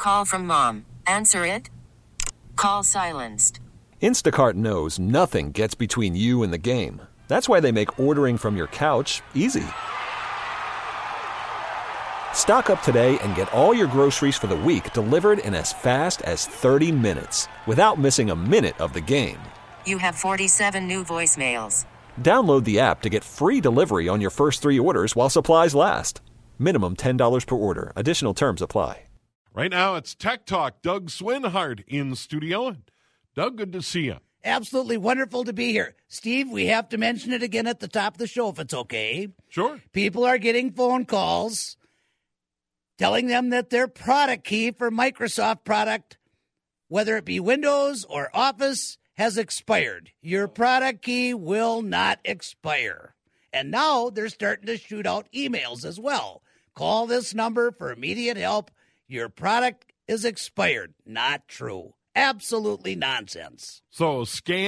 Call from mom. Answer it. Call silenced. Instacart knows nothing gets between you and the game. That's why they make ordering from your couch easy. Stock up today and get all your groceries for the week delivered in as fast as 30 minutes without missing a minute of the game. You have 47 new voicemails. Download the app to get free delivery on your first 3 orders while supplies last. Minimum $10 per order. Additional terms apply. Right now, it's Tech Talk. Doug Swinhart in studio. Doug, good to see you. Absolutely wonderful to be here. Steve, we have to mention it again at the top of the show if it's okay. Sure. People are getting phone calls telling them that their product key for Microsoft product, whether it be Windows or Office, has expired. Your product key will not expire. And now they're starting to shoot out emails as well. Call this number for immediate help. Your product is expired. Not true. Absolutely nonsense. So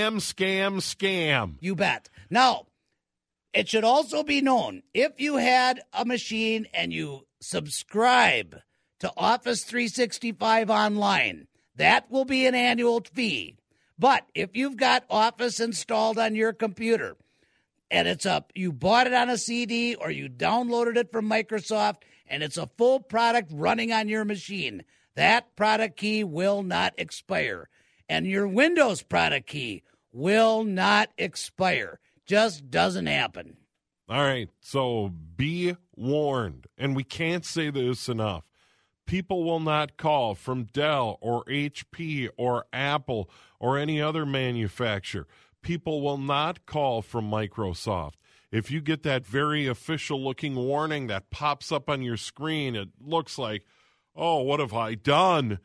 scam. You bet. Now, it should also be known, if you had a machine and you subscribe to Office 365 online, that will be an annual fee. But if you've got Office installed on your computer and you bought it on a CD or you downloaded it from Microsoft and it's a full product running on your machine, that product key will not expire. And your Windows product key will not expire. Just doesn't happen. All right, so be warned. And we can't say this enough. People will not call from Dell or HP or Apple or any other manufacturer. People will not call from Microsoft. If you get that very official-looking warning that pops up on your screen, it looks like, oh, what have I done?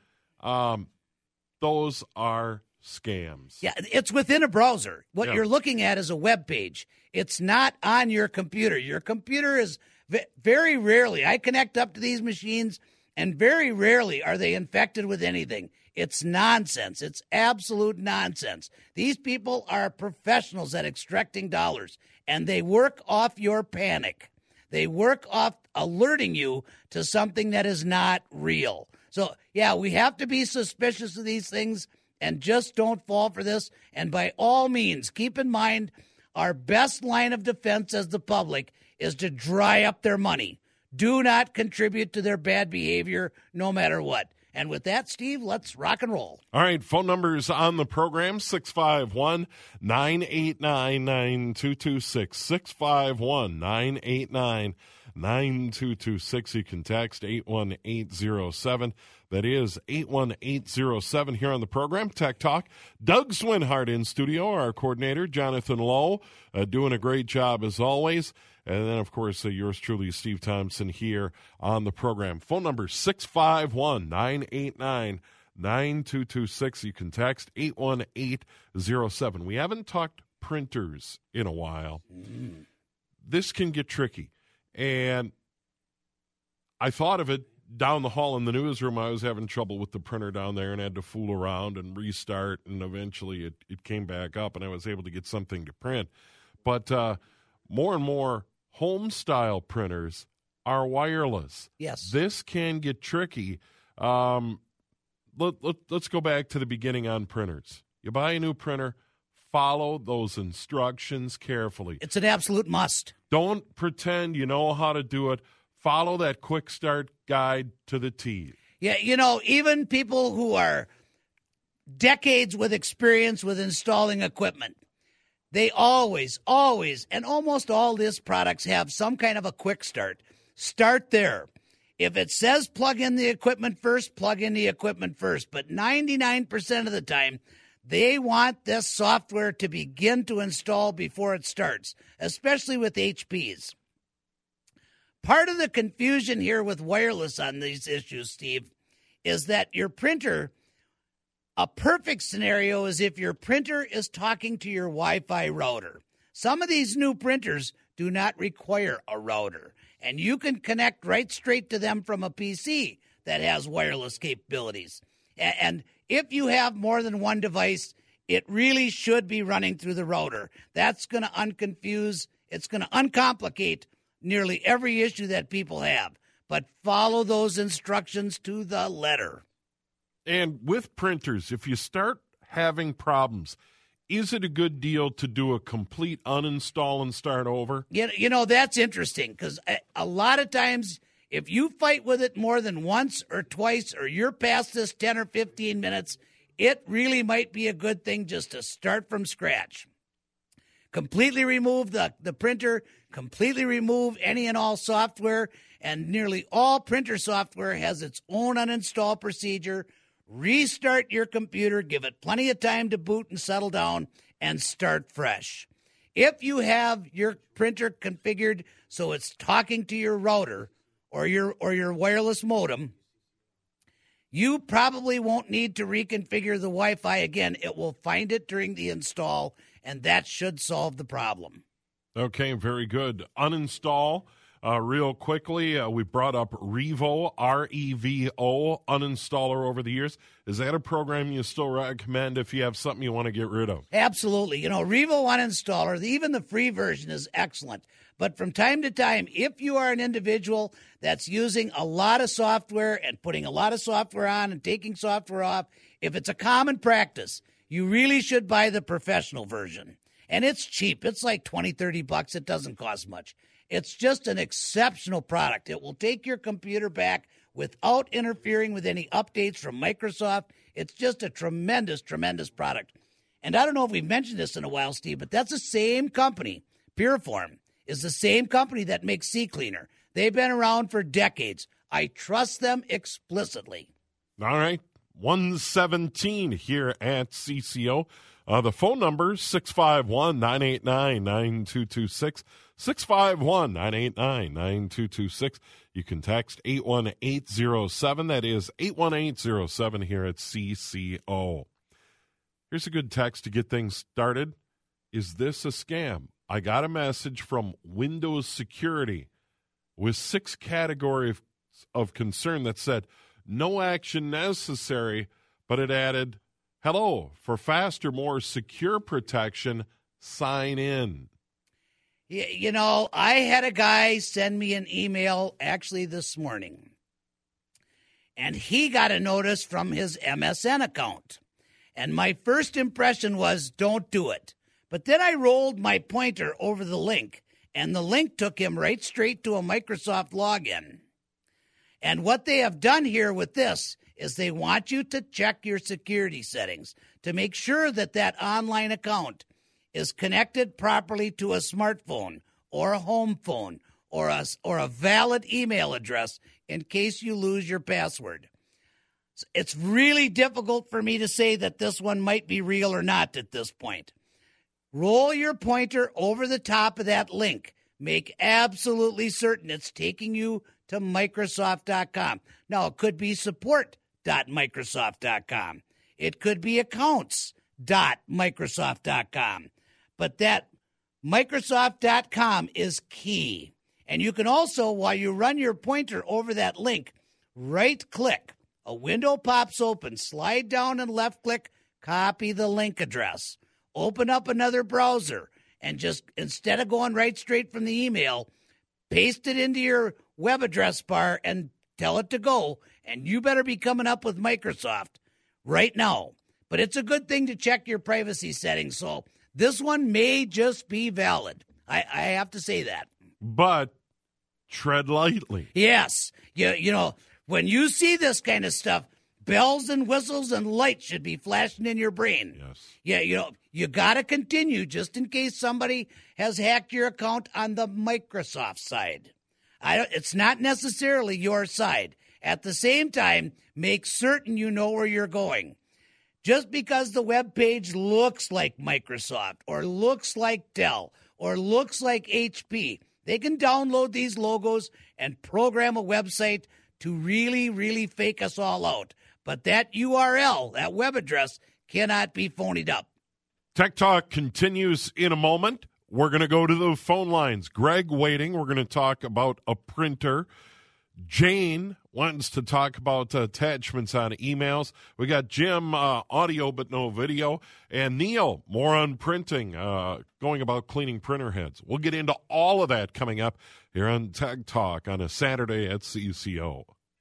Those are scams. Yeah, it's within a browser. What you're looking at is a web page. It's not on your computer. Your computer is very rarely. I connect up to these machines, and very rarely are they infected with anything. It's nonsense. It's absolute nonsense. These people are professionals at extracting dollars, and they work off your panic. They work off alerting you to something that is not real. So, yeah, we have to be suspicious of these things and just don't fall for this. And by all means, keep in mind our best line of defense as the public is to dry up their money. Do not contribute to their bad behavior no matter what. And with that, Steve, let's rock and roll. All right, phone numbers on the program, 651-989-9226, 651-989-9226. You can text 81807. That is 81807 here on the program, Tech Talk. Doug Swinhart in studio, our coordinator, Jonathan Lowe, doing a great job as always. And then, of course, yours truly, Steve Thompson, here on the program. Phone number 651-989-9226. You can text 81807. We haven't talked printers in a while. This can get tricky. And I thought of it down the hall in the newsroom. I was having trouble with the printer down there and had to fool around and restart. And eventually it came back up and I was able to get something to print. But more and more home-style printers are wireless. Yes. This can get tricky. Let's go back to the beginning on printers. You buy a new printer, follow those instructions carefully. It's an absolute must. Don't pretend you know how to do it. Follow that quick start guide to the T. Yeah, even people who are decades with experience with installing equipment, they always, and almost all these products have some kind of a quick start. Start there. If it says plug in the equipment first, plug in the equipment first. But 99% of the time, they want this software to begin to install before it starts, especially with HPs. Part of the confusion here with wireless on these issues, Steve, is that your printer, a perfect scenario is if your printer is talking to your Wi-Fi router. Some of these new printers do not require a router, and you can connect right straight to them from a PC that has wireless capabilities. And if you have more than one device, it really should be running through the router. That's going to unconfuse, it's going to uncomplicate nearly every issue that people have. But follow those instructions to the letter. And with printers, if you start having problems, is it a good deal to do a complete uninstall and start over? You know, that's interesting because a lot of times if you fight with it more than once or twice or you're past this 10 or 15 minutes, it really might be a good thing just to start from scratch. Completely remove the printer, completely remove any and all software, and nearly all printer software has its own uninstall procedure. Restart your computer, give it plenty of time to boot and settle down, and start fresh. If you have your printer configured so it's talking to your router or your wireless modem, you probably won't need to reconfigure the Wi-Fi again. It will find it during the install, and that should solve the problem. Okay, very good. Uninstall real quickly. We brought up Revo, R-E-V-O, uninstaller over the years. Is that a program you still recommend if you have something you want to get rid of? Absolutely. You know, Revo Uninstaller, even the free version is excellent. But from time to time, if you are an individual that's using a lot of software and putting a lot of software on and taking software off, if it's a common practice, you really should buy the professional version. And it's cheap. It's like $20-$30. It doesn't cost much. It's just an exceptional product. It will take your computer back without interfering with any updates from Microsoft. It's just a tremendous, tremendous product. And I don't know if we've mentioned this in a while, Steve, but that's the same company. Puriform is the same company that makes CCleaner. They've been around for decades. I trust them explicitly. All right. 117 here at CCO. The phone number, 651-989-9226, 651-989-9226. You can text 81807. That is 81807 here at CCO. Here's a good text to get things started. Is this a scam? I got a message from Windows Security with 6 categories of concern that said, no action necessary, but it added, hello, for faster, more secure protection, sign in. You know, I had a guy send me an email actually this morning, and he got a notice from his MSN account. And my first impression was, don't do it. But then I rolled my pointer over the link, and the link took him right straight to a Microsoft login. And what they have done here with this is they want you to check your security settings to make sure that that online account is connected properly to a smartphone or a home phone or a valid email address in case you lose your password. It's really difficult for me to say that this one might be real or not at this point. Roll your pointer over the top of that link. Make absolutely certain it's taking you to Microsoft.com. Now, it could be support.Microsoft.com. It could be accounts.Microsoft.com. But that Microsoft.com is key. And you can also, while you run your pointer over that link, right-click. A window pops open. Slide down and left-click. Copy the link address. Open up another browser. And just, instead of going right straight from the email, paste it into your web address bar and tell it to go. And you better be coming up with Microsoft right now. But it's a good thing to check your privacy settings. So this one may just be valid. I have to say that. But tread lightly. Yes. You know, when you see this kind of stuff, bells and whistles and lights should be flashing in your brain. Yes. Yeah, you know, you got to continue just in case somebody has hacked your account on the Microsoft side. It's not necessarily your side. At the same time, make certain you know where you're going. Just because the web page looks like Microsoft or looks like Dell or looks like HP, they can download these logos and program a website to really, really fake us all out. But that URL, that web address, cannot be phonied up. Tech Talk continues in a moment. We're going to go to the phone lines. Greg waiting. We're going to talk about a printer. Jane wants to talk about attachments on emails. We got Jim, audio but no video. And Neil, more on printing, going about cleaning printer heads. We'll get into all of that coming up here on Tech Talk on a Saturday at CCO.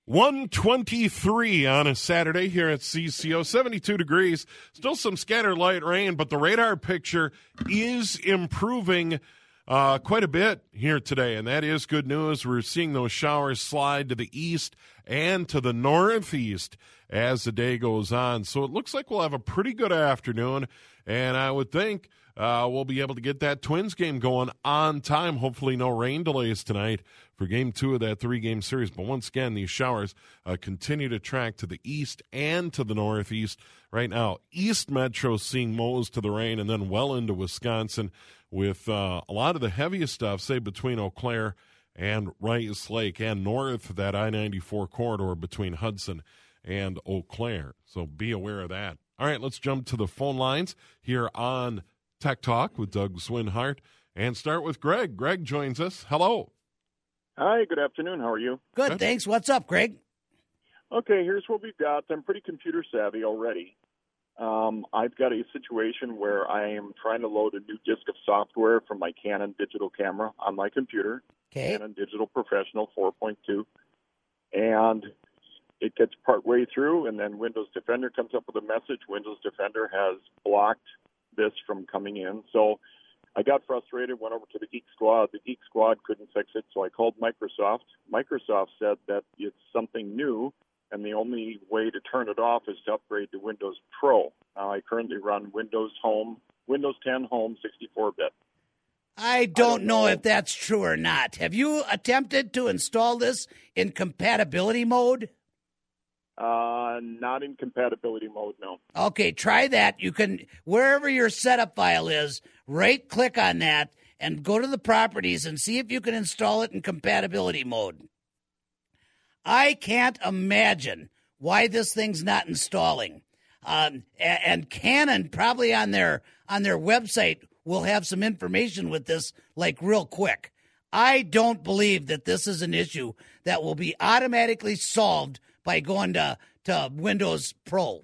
123 on a Saturday here at CCO, 72 degrees. Still some scattered light rain, but the radar picture is improving quite a bit here today, and that is good news. We're seeing those showers slide to the east and to the northeast as the day goes on. So it looks like we'll have a pretty good afternoon, and I would think we'll be able to get that Twins game going on time. Hopefully no rain delays tonight for Game 2 of that 3-game series. But once again, these showers continue to track to the east and to the northeast. Right now, East Metro seeing most of the rain, and then well into Wisconsin with a lot of the heaviest stuff, say, between Eau Claire and Rice Lake, and north of that I-94 corridor between Hudson and Eau Claire. So be aware of that. All right, let's jump to the phone lines here on Tech Talk with Doug Swinhart and start with Greg. Greg joins us. Hello. Hi, good afternoon. How are you? Good, thanks. What's up, Greg? Okay, here's what we've got. I'm pretty computer savvy already. I've got a situation where I am trying to load a new disk of software from my Canon digital camera on my computer, Canon Digital Professional 4.2, and it gets partway through, and then Windows Defender comes up with a message. Windows Defender has blocked this from coming in. So I got frustrated, went over to the Geek Squad. The Geek Squad couldn't fix it, so I called Microsoft. Microsoft said that it's something new, and the only way to turn it off is to upgrade to Windows Pro. I currently run Windows 10 Home 64-bit. I don't know if that's true or not. Have you attempted to install this in compatibility mode? Not in compatibility mode, no. Okay, try that. You can, wherever your setup file is, right-click on that and go to the properties and see if you can install it in compatibility mode. I can't imagine why this thing's not installing. And Canon probably on their website will have some information with this, like, real quick. I don't believe that this is an issue that will be automatically solved by going to Windows Pro.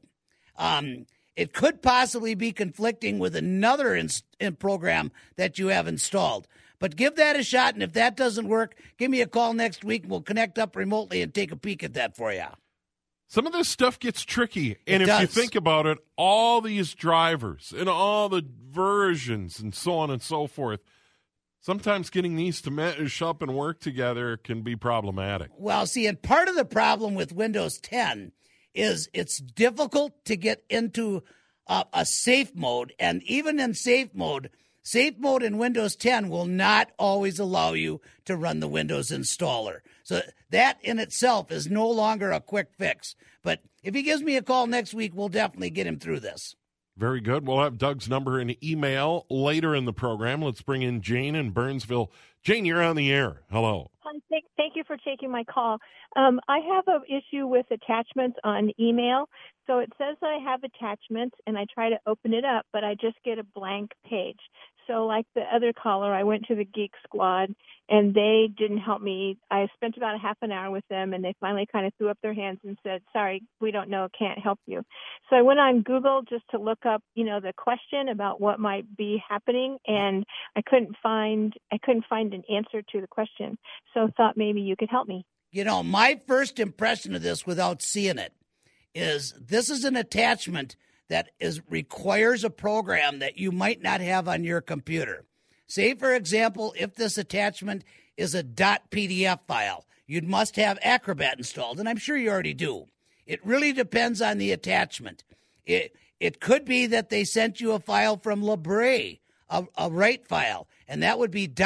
It could possibly be conflicting with another program that you have installed. But give that a shot, and if that doesn't work, give me a call next week, and we'll connect up remotely and take a peek at that for you. Some of this stuff gets tricky, and if you think about it, all these drivers and all the versions and so on and so forth, sometimes getting these to mesh up and work together can be problematic. Well, see, and part of the problem with Windows 10 is it's difficult to get into a safe mode, and even in safe mode in Windows 10 will not always allow you to run the Windows installer. So that in itself is no longer a quick fix. But if he gives me a call next week, we'll definitely get him through this. Very good. We'll have Doug's number and email later in the program. Let's bring in Jane in Burnsville. Jane, you're on the air. Hello. Thank you for taking my call. I have an issue with attachments on email. So it says I have attachments, and I try to open it up, but I just get a blank page. So like the other caller, I went to the Geek Squad, and they didn't help me. I spent about a half an hour with them, and they finally kind of threw up their hands and said, sorry, we don't know, can't help you. So I went on Google just to look up, the question about what might be happening, and I couldn't find an answer to the question. So I thought maybe you could help me. My first impression of this without seeing it is this is an attachment that requires a program that you might not have on your computer. Say, for example, if this attachment is a .pdf file, you must have Acrobat installed, and I'm sure you already do. It really depends on the attachment. It could be that they sent you a file from Libre, a write file, and that would be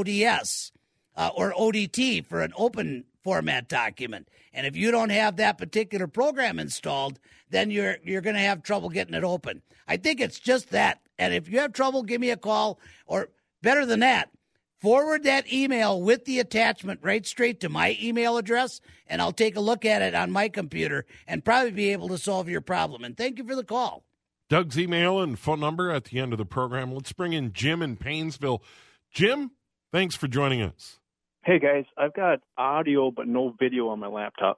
.ods or ODT for an open format document. And if you don't have that particular program installed, then you're going to have trouble getting it open. I think it's just that. And if you have trouble, give me a call, or better than that, forward that email with the attachment right straight to my email address, and I'll take a look at it on my computer and probably be able to solve your problem. And thank you for the call. Doug's email and phone number at the end of the program. Let's bring in Jim in Painesville. Jim, thanks for joining us. Hey, guys, I've got audio but no video on my laptop.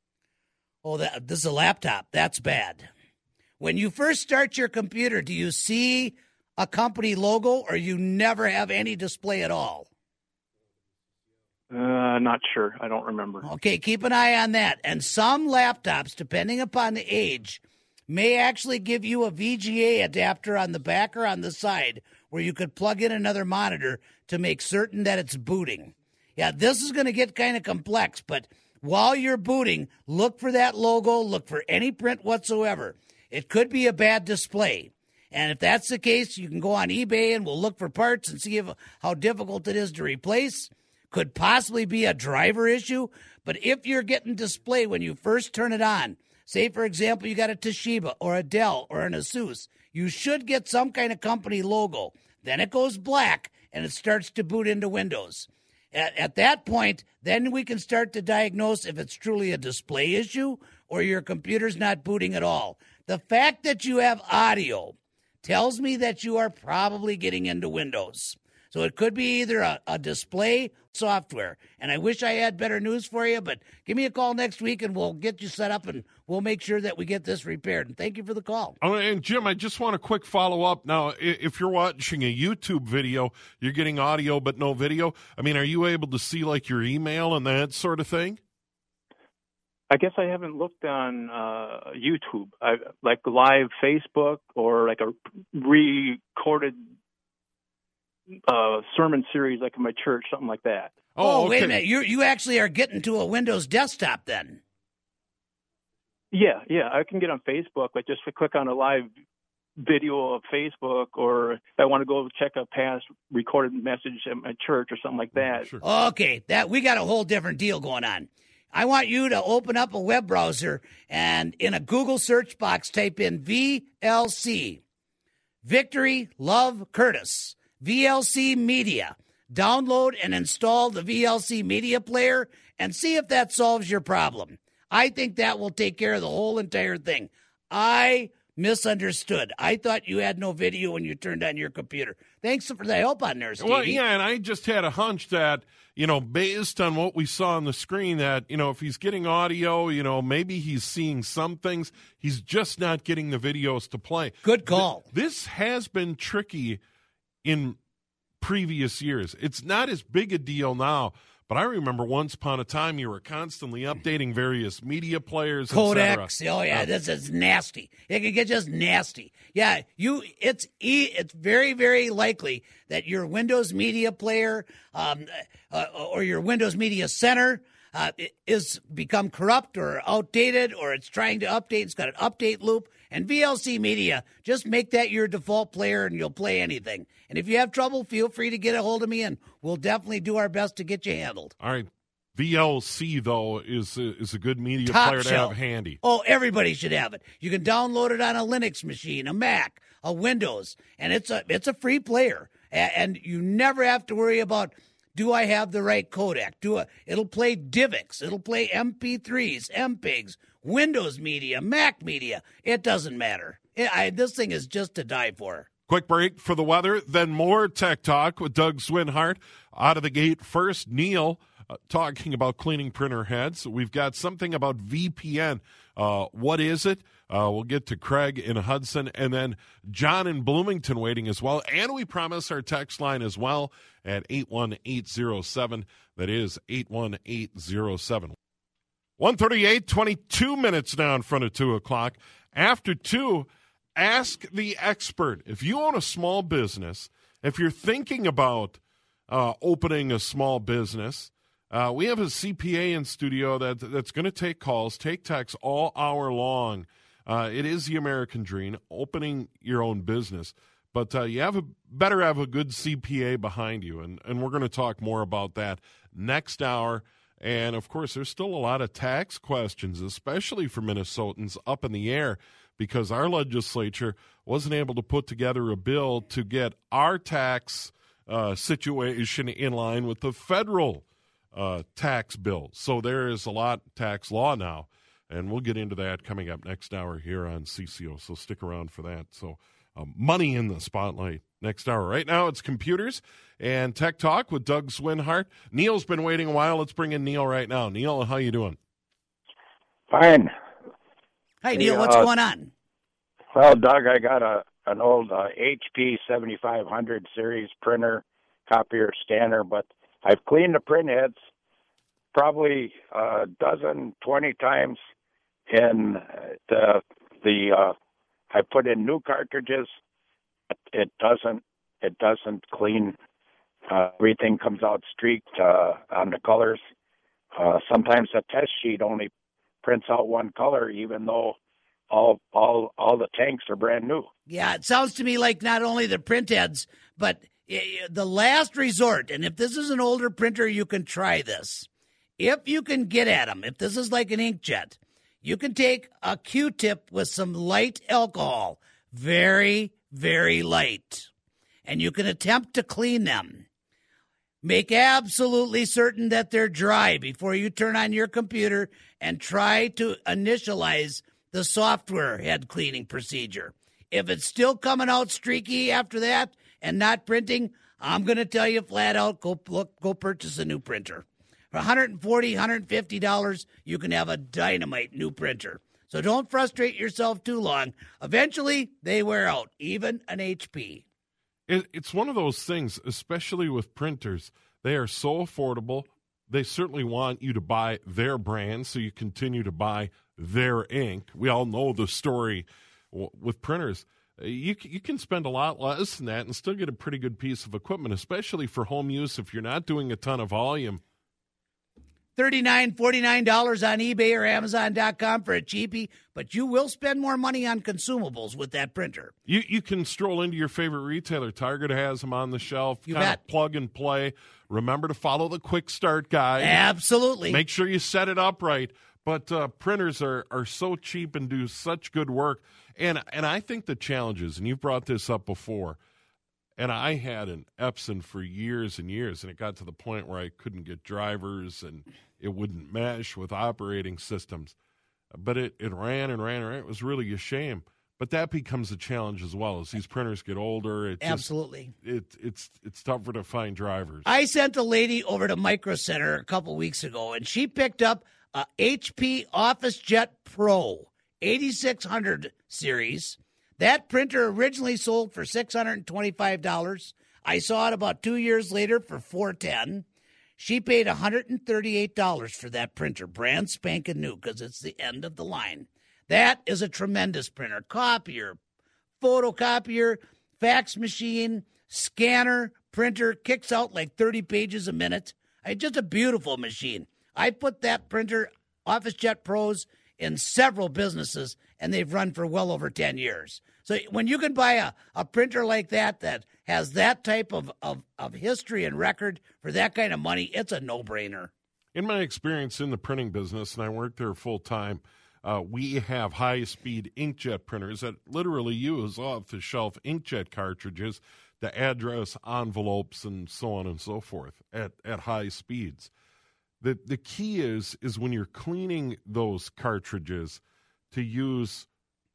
Oh, this is a laptop. That's bad. When you first start your computer, do you see a company logo, or you never have any display at all? Not sure. I don't remember. Okay, keep an eye on that. And some laptops, depending upon the age, may actually give you a VGA adapter on the back or on the side where you could plug in another monitor to make certain that it's booting. Yeah, this is going to get kind of complex, but while you're booting, look for that logo, look for any print whatsoever. It could be a bad display. And if that's the case, you can go on eBay and we'll look for parts and see how difficult it is to replace. Could possibly be a driver issue. But if you're getting display when you first turn it on, say, for example, you got a Toshiba or a Dell or an Asus, you should get some kind of company logo. Then it goes black and it starts to boot into Windows. At that point, then we can start to diagnose if it's truly a display issue or your computer's not booting at all. The fact that you have audio tells me that you are probably getting into Windows. So it could be either a display software. And I wish I had better news for you, but give me a call next week and we'll get you set up and we'll make sure that we get this repaired. And thank you for the call. Oh, and Jim, I just want a quick follow-up. Now, if you're watching a YouTube video, you're getting audio but no video. I mean, are you able to see, like, your email and that sort of thing? I guess I haven't looked on YouTube, like live Facebook or like a recorded sermon series like in my church, something like that. Oh, okay. Wait a minute. You actually are getting to a Windows desktop then. Yeah, I can get on Facebook, like just click on a live video of Facebook, or if I want to go check a past recorded message at my church or something like that. Sure. Okay, we got a whole different deal going on. I want you to open up a web browser and in a Google search box type in VLC, Victory Love Curtis, VLC Media. Download and install the VLC Media Player and see if that solves your problem. I think that will take care of the whole entire thing. I misunderstood. I thought you had no video when you turned on your computer. Thanks for the help on there, Stevie. Well, yeah, and I just had a hunch that, based on what we saw on the screen, that, if he's getting audio, maybe he's seeing some things. He's just not getting the videos to play. Good call. This has been tricky in previous years. It's not as big a deal now, but I remember once upon a time you were constantly updating various media players, codecs. Et Oh yeah, this is nasty. It can get just nasty. Yeah, it's very, very likely that your Windows Media Player or your Windows Media Center is become corrupt or outdated, or it's trying to update. It's got an update loop. And VLC Media, just make that your default player and you'll play anything. And if you have trouble, feel free to get a hold of me and we'll definitely do our best to get you handled. All right. VLC, though, is a good media Top player shelf. to have handy. Oh, everybody should have it. You can download it on a Linux machine, a Mac, a Windows, and it's a free player. And you never have to worry about, do I have the right codec? It'll play DivX. It'll play MP3s, MPEGs, Windows Media, Mac Media. It doesn't matter. This thing is just to die for. Quick break for the weather, then more Tech Talk with Doug Swinhart. Out of the gate first, Neil talking about cleaning printer heads. We've got something about VPN. What is it? We'll get to Craig in Hudson, and then John in Bloomington waiting as well. And we promise our text line as well at 81807. That is 81807. 1:38, 22 minutes now in front of 2 o'clock. After 2, ask the expert. If you own a small business, if you're thinking about opening a small business, we have a CPA in studio that's going to take calls, take texts all hour long. It is the American dream, opening your own business. But you better have a good CPA behind you, and we're going to talk more about that next hour. And, of course, there's still a lot of tax questions, especially for Minnesotans, up in the air because our legislature wasn't able to put together a bill to get our tax situation in line with the federal tax bill. So there is a lot of tax law now, and we'll get into that coming up next hour here on CCO, so stick around for that. So money in the spotlight next hour. Right now it's computers and Tech Talk with Doug Swinhart. Neil's been waiting a while. Let's bring in Neil right now. Neil, how you doing? Fine. Hey, Neil, what's going on? Well, Doug, I got an old HP 7500 series printer, copier, scanner, but I've cleaned the print heads, probably a dozen, 20 times, and I put in new cartridges. It doesn't clean. Everything comes out streaked on the colors. Sometimes the test sheet only prints out one color, even though all the tanks are brand new. Yeah, it sounds to me like not only the print heads, but the last resort. And if this is an older printer, you can try this. If you can get at them, if this is like an inkjet, you can take a Q-tip with some light alcohol, very, very light, and you can attempt to clean them. Make absolutely certain that they're dry before you turn on your computer and try to initialize the software head cleaning procedure. If it's still coming out streaky after that and not printing, I'm going to tell you flat out, go purchase a new printer. For $140, $150, you can have a dynamite new printer. So don't frustrate yourself too long. Eventually, they wear out, even an HP. It's one of those things, especially with printers. They are so affordable. They certainly want you to buy their brand, so you continue to buy their ink. We all know the story with printers. You can spend a lot less than that and still get a pretty good piece of equipment, especially for home use if you're not doing a ton of volume. $39, $49 on eBay or Amazon.com for a cheapie, but you will spend more money on consumables with that printer. You can stroll into your favorite retailer. Target has them on the shelf. You kind bet. of plug and play. Remember to follow the quick start guide. Absolutely. Make sure you set it up right. But printers are so cheap and do such good work. And I think the challenges, and you've brought this up before, and I had an Epson for years and years, and it got to the point where I couldn't get drivers and it wouldn't mesh with operating systems. But it ran and ran and ran. It was really a shame. But that becomes a challenge as well. As these printers get older, Absolutely. It's tougher to find drivers. I sent a lady over to Micro Center a couple weeks ago, and she picked up a HP OfficeJet Pro 8600 series. That printer originally sold for $625. I saw it about 2 years later for $410. She paid $138 for that printer, brand spanking new, because it's the end of the line. That is a tremendous printer. Copier, photocopier, fax machine, scanner, printer, kicks out like 30 pages a minute. Just a beautiful machine. I put that printer, OfficeJet Pros, in several businesses, and they've run for well over 10 years. So when you can buy a printer like that has that type of history and record for that kind of money, it's a no-brainer. In my experience in the printing business, and I worked there full time, we have high-speed inkjet printers that literally use off-the-shelf inkjet cartridges to address envelopes and so on and so forth at high speeds. The key is when you're cleaning those cartridges to use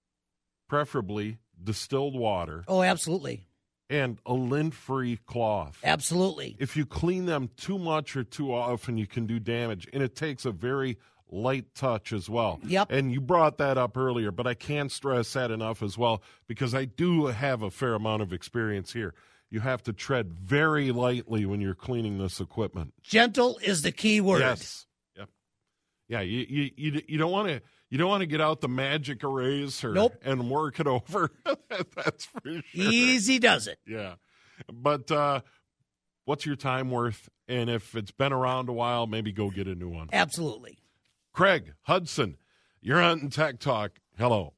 preferably distilled water. Oh, absolutely. And a lint-free cloth. Absolutely. If you clean them too much or too often, you can do damage. And it takes a very light touch as well. Yep. And you brought that up earlier, but I can't stress that enough as well, because I do have a fair amount of experience here. You have to tread very lightly when you're cleaning this equipment. Gentle is the key word. Yes. Yep. Yeah. You don't want to get out the magic eraser. Nope. And work it over. That's for sure. Easy does it. Yeah. But what's your time worth? And if it's been around a while, maybe go get a new one. Absolutely. Craig Hudson, you're on Tech Talk. Hello.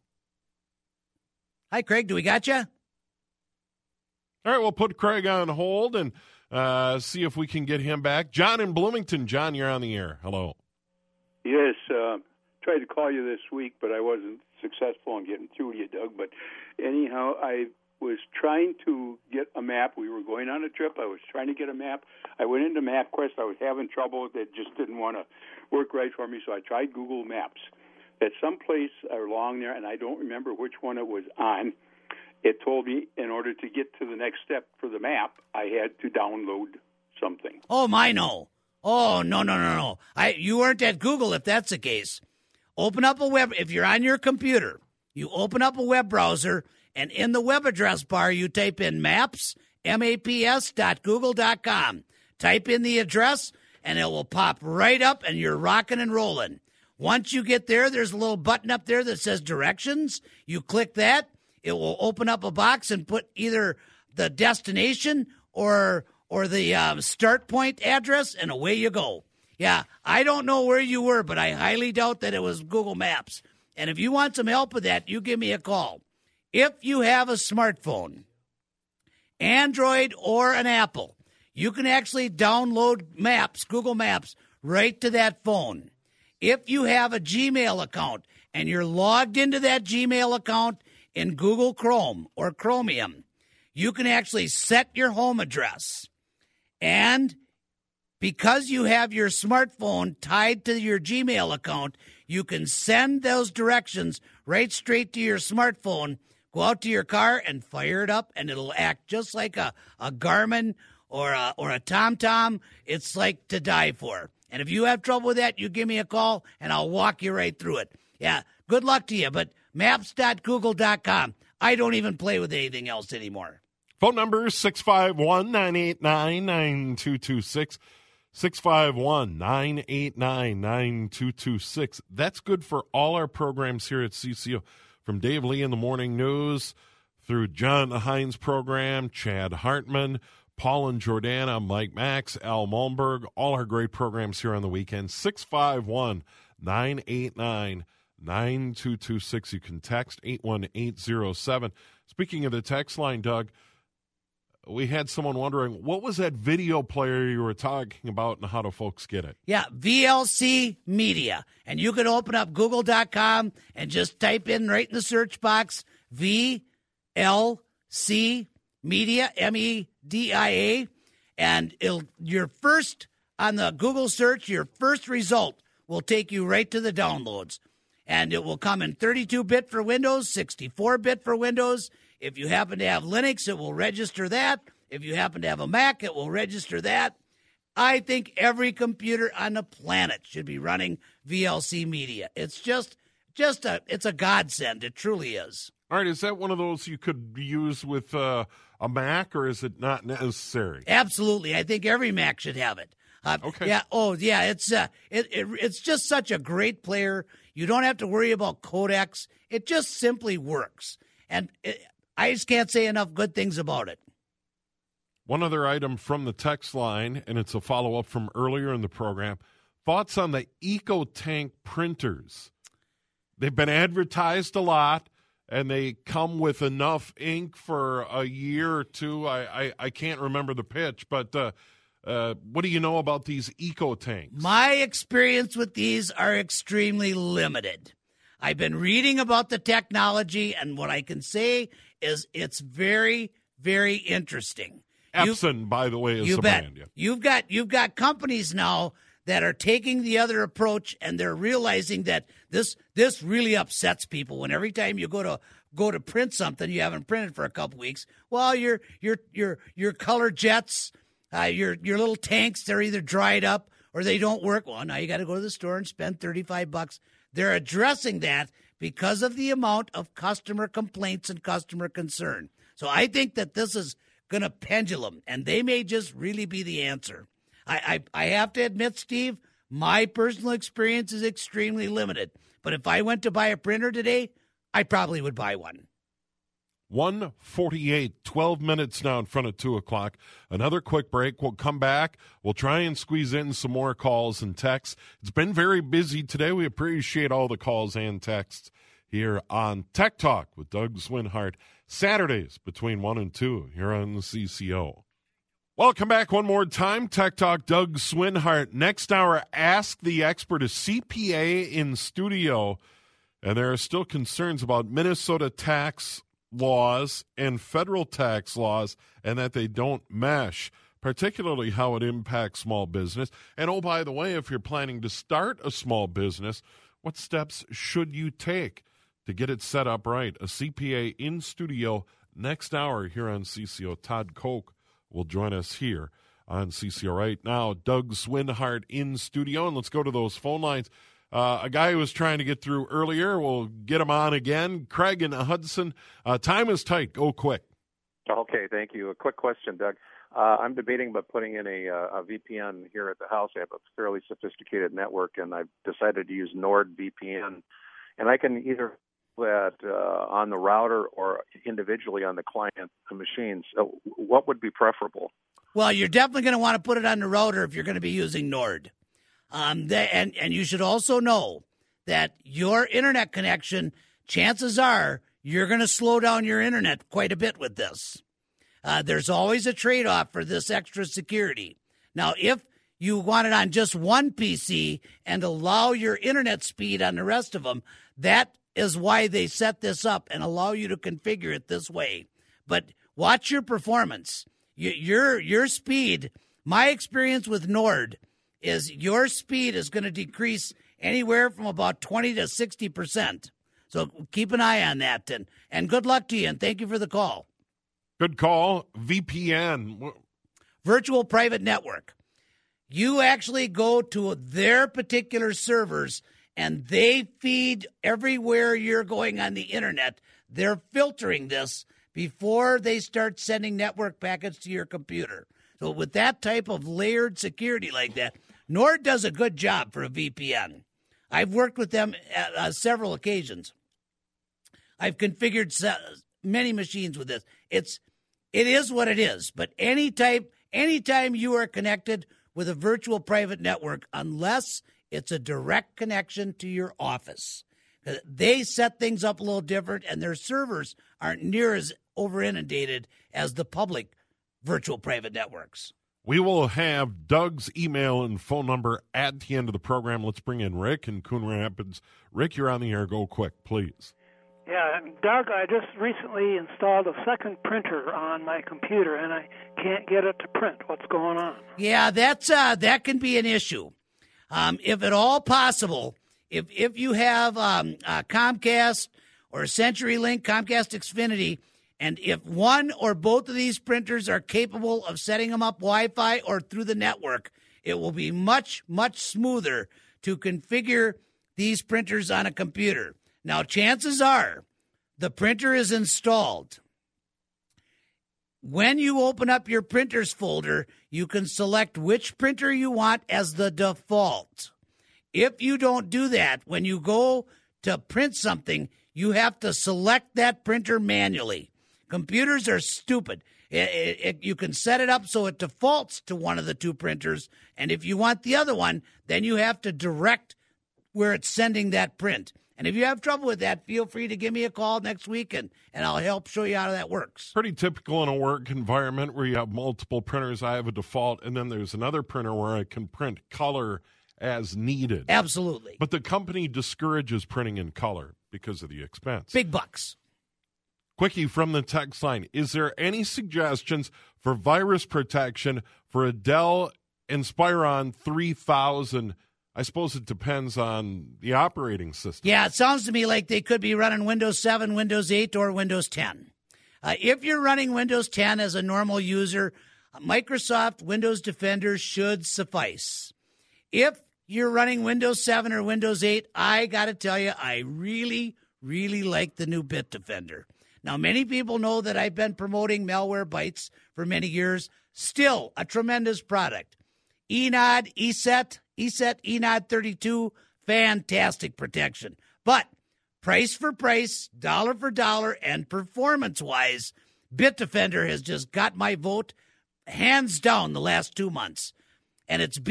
Hi, Craig. Do we got you? All right, we'll put Craig on hold and see if we can get him back. John in Bloomington. John, you're on the air. Hello. Yes, tried to call you this week, but I wasn't successful in getting through to you, Doug. But anyhow, I was trying to get a map. We were going on a trip. I was trying to get a map. I went into MapQuest. I was having trouble. It just didn't want to work right for me, so I tried Google Maps. At some place along there, and I don't remember which one it was on, it told me in order to get to the next step for the map, I had to download something. Oh, my, no. Oh, no. You weren't at Google if that's the case. Open up a web. If you're on your computer, you open up a web browser, and in the web address bar, you type in maps, maps.google.com. Type in the address, and it will pop right up, and you're rocking and rolling. Once you get there, there's a little button up there that says directions. You click that. It will open up a box and put either the destination or the start point address, and away you go. Yeah, I don't know where you were, but I highly doubt that it was Google Maps. And if you want some help with that, you give me a call. If you have a smartphone, Android or an Apple, you can actually download Maps, Google Maps, right to that phone. If you have a Gmail account and you're logged into that Gmail account in Google Chrome or Chromium, you can actually set your home address. And because you have your smartphone tied to your Gmail account, you can send those directions right straight to your smartphone, go out to your car and fire it up, and it'll act just like a Garmin or a TomTom. It's like to die for. And if you have trouble with that, you give me a call, and I'll walk you right through it. Yeah, good luck to you, but maps.google.com. I don't even play with anything else anymore. Phone number 651-989-9226. 651-989-9226. That's good for all our programs here at CCO. From Dave Lee in the Morning News through John Hines' program, Chad Hartman, Paul and Jordana, Mike Max, Al Malmberg, all our great programs here on the weekend. 651-989-9226. You can text 81807. Speaking of the text line, Doug, we had someone wondering, what was that video player you were talking about and how do folks get it? Yeah, VLC Media. And you can open up Google.com and just type in right in the search box, VLC Media, MEDIA. And your first, on the Google search, your first result will take you right to the downloads. And it will come in 32-bit for Windows, 64-bit for Windows. If you happen to have Linux, it will register that. If you happen to have a Mac, it will register that. I think every computer on the planet should be running VLC Media. It's it's a godsend. It truly is. All right, is that one of those you could use with a Mac, or is it not necessary? Absolutely. I think every Mac should have it. Okay. Yeah. Oh, yeah. It's just such a great player. You don't have to worry about codecs. It just simply works. And I just can't say enough good things about it. One other item from the text line, and it's a follow-up from earlier in the program. Thoughts on the EcoTank printers? They've been advertised a lot, and they come with enough ink for a year or two. I can't remember the pitch, but what do you know about these EcoTanks? My experience with these are extremely limited. I've been reading about the technology, and what I can say is it's very, very interesting. Epson, by the way, is the brand. Yeah. You've got companies now that are taking the other approach, and they're realizing that this really upsets people. When every time you go to print something you haven't printed for a couple weeks, well, your color jets, your little tanks, they're either dried up or they don't work. Well, now you got to go to the store and spend $35. They're addressing that because of the amount of customer complaints and customer concern. So I think that this is going to pendulum, and they may just really be the answer. I have to admit, Steve, my personal experience is extremely limited. But if I went to buy a printer today, I probably would buy one. 1:48, 12 minutes now in front of 2 o'clock. Another quick break. We'll come back. We'll try and squeeze in some more calls and texts. It's been very busy today. We appreciate all the calls and texts here on Tech Talk with Doug Swinhart, Saturdays between 1 and 2 here on the CCO. Welcome back one more time. Tech Talk, Doug Swinhart. Next hour, Ask the Expert, a CPA in studio. And there are still concerns about Minnesota tax laws and federal tax laws and that they don't mesh, particularly how it impacts small business. And, oh, by the way, if you're planning to start a small business, what steps should you take to get it set up right? A CPA in studio next hour here on CCO. Todd Koch will join us here on CCO right now. Doug Swinhart in studio, and let's go to those phone lines. A guy who was trying to get through earlier, we'll get him on again. Craig in Hudson. Time is tight. Go quick. Okay, thank you. A quick question, Doug. I'm debating about putting in a VPN here at the house. I have a fairly sophisticated network, and I've decided to use NordVPN. And I can either do that on the router or individually on the client machine. So what would be preferable? Well, you're definitely going to want to put it on the router if you're going to be using Nord. And you should also know that your internet connection, chances are you're going to slow down your internet quite a bit with this. There's always a trade-off for this extra security. Now, if you want it on just one PC and allow your internet speed on the rest of them, that is why they set this up and allow you to configure it this way. But watch your performance. Your speed, my experience with Nord is your speed is going to decrease anywhere from about 20 to 60%. So keep an eye on that. And good luck to you, and thank you for the call. Good call. VPN. Virtual private network. You actually go to their particular servers, and they feed everywhere you're going on the internet. They're filtering this before they start sending network packets to your computer. So with that type of layered security like that, Nord does a good job for a VPN. I've worked with them at several occasions. I've configured many machines with this. It is what it is, but anytime you are connected with a virtual private network, unless it's a direct connection to your office, they set things up a little different, and their servers aren't near as over-inundated as the public virtual private networks. We will have Doug's email and phone number at the end of the program. Let's bring in Rick in Coon Rapids. Rick, you're on the air. Go quick, please. Yeah, Doug, I just recently installed a second printer on my computer, and I can't get it to print. What's going on? Yeah, that can be an issue. If at all possible, if you have Comcast or CenturyLink, Comcast Xfinity, and if one or both of these printers are capable of setting them up Wi-Fi or through the network, it will be much, much smoother to configure these printers on a computer. Now, chances are the printer is installed. When you open up your printers folder, you can select which printer you want as the default. If you don't do that, when you go to print something, you have to select that printer manually. Computers are stupid. You can set it up so it defaults to one of the two printers, and if you want the other one, then you have to direct where it's sending that print. And if you have trouble with that, feel free to give me a call next week, and I'll help show you how that works. Pretty typical in a work environment where you have multiple printers. I have a default, and then there's another printer where I can print color as needed. Absolutely. But the company discourages printing in color because of the expense. Big bucks. Quickie from the text line. Is there any suggestions for virus protection for a Dell Inspiron 3000? I suppose it depends on the operating system. Yeah, it sounds to me like they could be running Windows 7, Windows 8, or Windows 10. If you're running Windows 10 as a normal user, Microsoft Windows Defender should suffice. If you're running Windows 7 or Windows 8, I got to tell you, I really, really like the new Bitdefender. Now, many people know that I've been promoting Malwarebytes for many years. Still a tremendous product. ENOD, ESET ENOD 32, fantastic protection. But price for price, dollar for dollar, and performance-wise, Bitdefender has just got my vote hands down the last 2 months. And it's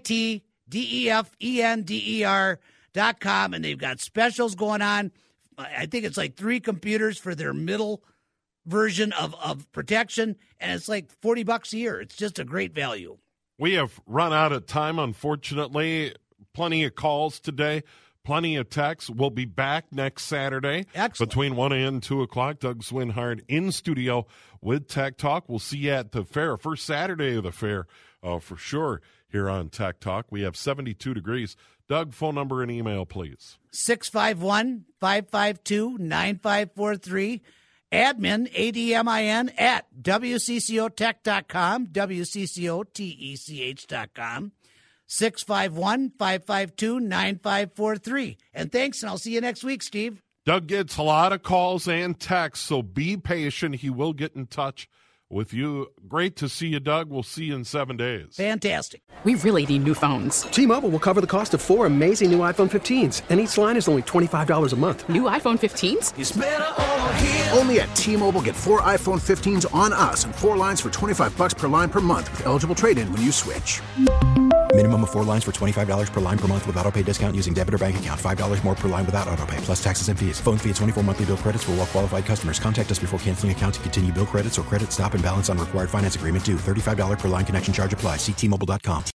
BITDEFENDER.com, and they've got specials going on. I think it's like 3 computers for their middle version of protection, and it's like $40 a year. It's just a great value. We have run out of time, unfortunately. Plenty of calls today, plenty of texts. We'll be back next Saturday. Excellent. Between 1 and 2 o'clock. Doug Swinhard in studio with Tech Talk. We'll see you at the fair, first Saturday of the fair for sure here on Tech Talk. We have 72 degrees. Doug, phone number and email, please. 651-552-9543. Admin, ADMIN, at WCCOtech.com, WCCOTECH.com, 651-552-9543. And thanks, and I'll see you next week, Steve. Doug gets a lot of calls and texts, so be patient. He will get in touch with you. Great to see you, Doug. We'll see you in 7 days. Fantastic. We really need new phones. T-Mobile will cover the cost of 4 amazing new iPhone 15s, and each line is only $25 a month. New iPhone 15s? It's better over here. Only at T-Mobile, get 4 iPhone 15s on us and 4 lines for $25 per line per month with eligible trade-in when you switch. Minimum of 4 lines for $25 per line per month with autopay discount using debit or bank account. $5 more per line without autopay, plus taxes and fees. Phone fee at 24 monthly bill credits for well-qualified customers. Contact us before canceling account to continue bill credits or credit stop and balance on required finance agreement due. $35 per line connection charge applies. See T-Mobile.com.